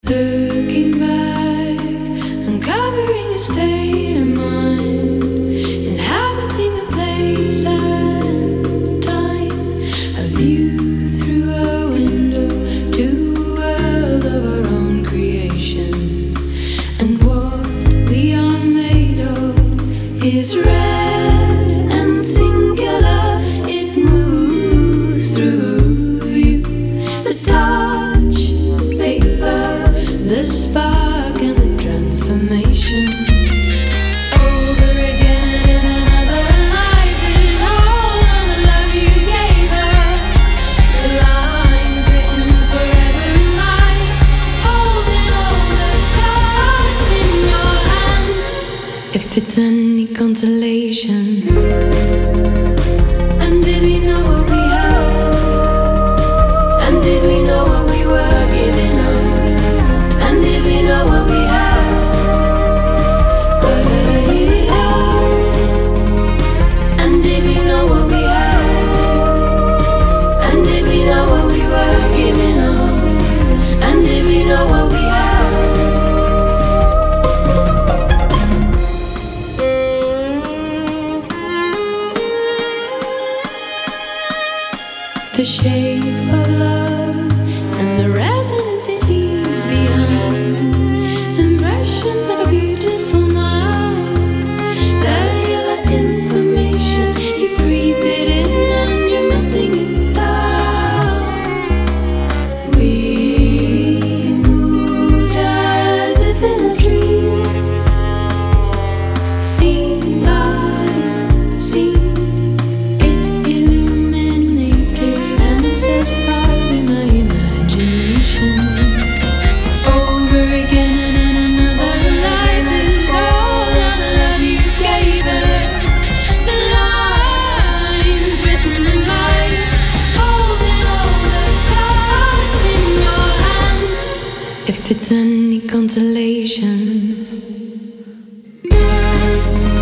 Looking back, uncovering a state of mind, inhabiting a place and time, a view through a window to a world of our own creation. And what we are made of is rare and singular. It moves through you, the touch, paper, the spark and the transformation. Over again and in another life is all of the love you gave her. The lines written forever in lights, holding all the cards in your hand. If it's any consolation, and did we know what we had? And did we know what we were giving up? And did we know what we had? And did we know what we had? And did we know what we were giving up? And did we know what we had? The shape of love and the resonance it leaves behind, impressions of a beautiful mind, cellular information. You breathe it in and you're melting it down. We moved as if in a dream, scene by scene. It illuminated and set fire to my imagination. Over again and in another life is all of the love you gave her. The lines written in lights, holding all the cards in your hand. If it's any consolation.